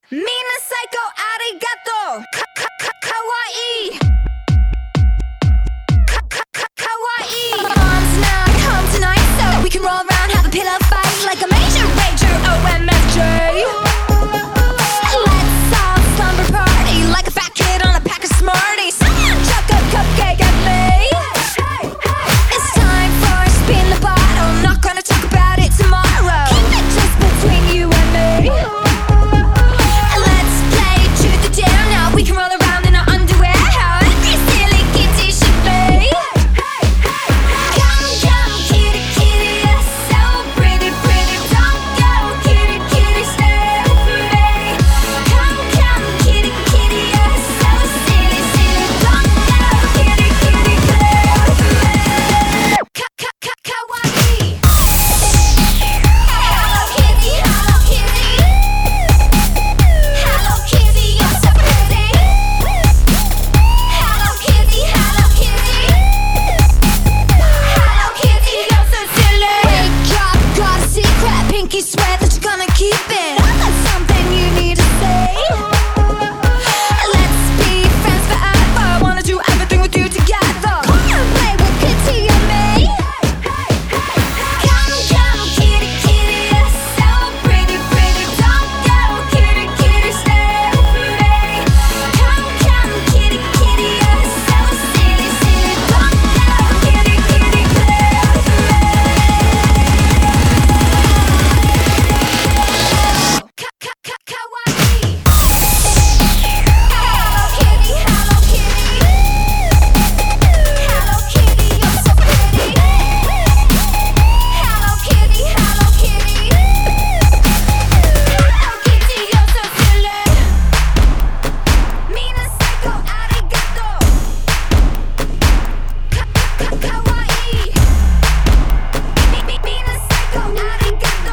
Mina psycho arigato kawaii kawaii. Mom's not home tonight, so we can roll around, have a pillow fight like a major rager OMFJ. Let's all slumber party like a fat kid on a pack of Smarties. Chuck a cupcake at me. It's time for a spin the bottle. Not gonna talk about it tomorrow. Keep it just between you and me. Let's play truth or dare now. We can roll around in our underwear. How every silly kitty should be. Come, come, kitty, kitty, you're so pretty, pretty. Don't go, kitty, kitty, stay with me. Come, come, kitty, kitty, you're so silly, silly. Don't go, kitty, kitty, stay with me. Kawaii. Hello Kitty, hello Kitty. Hello Kitty, you're so pretty. Hello Kitty, hello Kitty. Hello Kitty, you're so silly. Wake up, got a secret. Pinky swear that you're gonna keep it. That's something you need to say. Let's be friends forever. Wanna do everything with you together. Come and play with Kitty and me. Come, come, kitty, kitty, you're so pretty, pretty. Don't go, kitty, kitty, stay with me. Come, come, kitty, kitty, you're so silly, silly. Don't go, kitty, kitty, stay with me. Kawaii. Hello Kitty, hello Kitty. Hello Kitty, you're so pretty. Hello Kitty, hello Kitty. Hello Kitty, you're so silly. Mina psycho arigato kawaii. Mina psycho arigato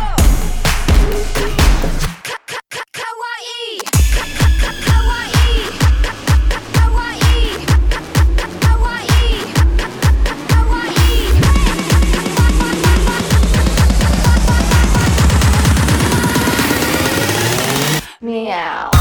kawaii. Kawaii. Kawaii. Kawaii. Kawaii. Meow.